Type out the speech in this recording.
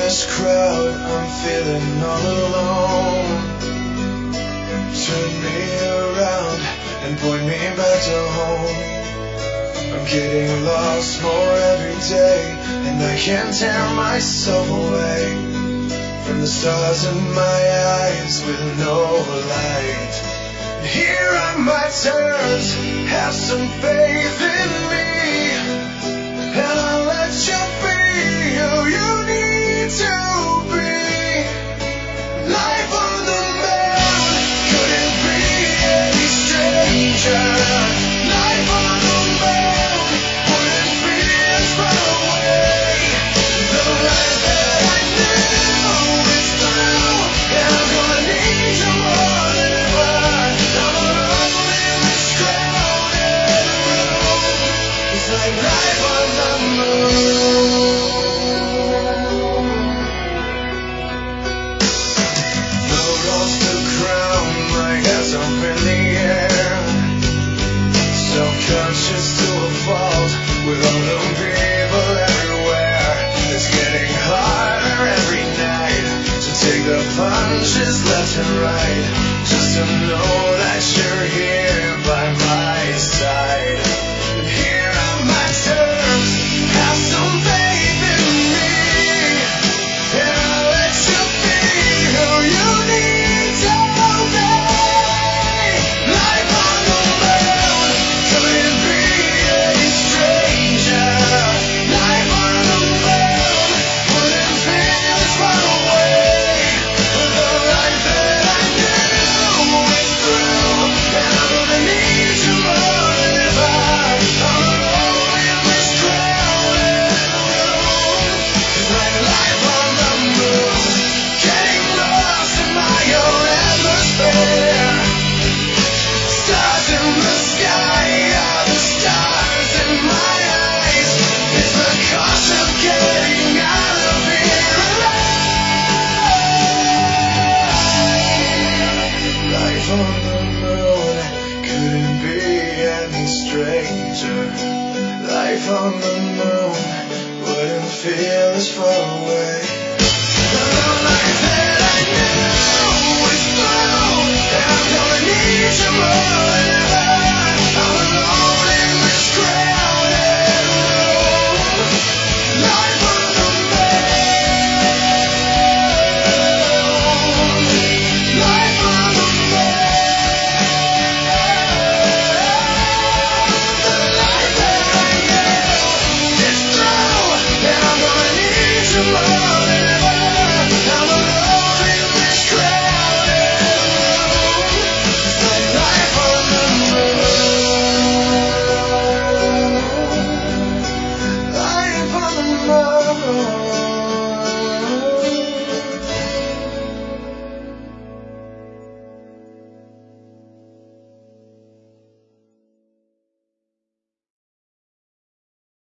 this crowd, I'm feeling all alone. Turn me around and point me back to home. I'm getting lost more every day, and I can't tear myself away from the stars in my eyes with no light. Here are my terms, have some faith in me, and I'll let you be who you need to be. Life on the moon couldn't be any stranger. Life on the moon wouldn't be as far away. The life that I knew is through, and I'm gonna need you more than ever. I'm alone in this crowded room. It's like life on the moon. Float off the ground, my hands up in the air. Self-conscious to a fault, with all the people everywhere. It's getting harder every night to take the punches left and right, just to know that you're here by my side. And here are my terms, have some faith in me, and I'll let you be who you need to be. Life on the moon couldn't be any stranger. Life on the moon wouldn't feel as far away. The life that I knew is through, and I'm gonna need you more than ever. I'm alone in this crowded room. It's like life on the moon, getting lost in my own atmosphere. Stars in the sky are the stars in my eyes. It's the cost of getting out of here alive. Life on the moon couldn't be any stranger. Life on the moon wouldn't feel as far away.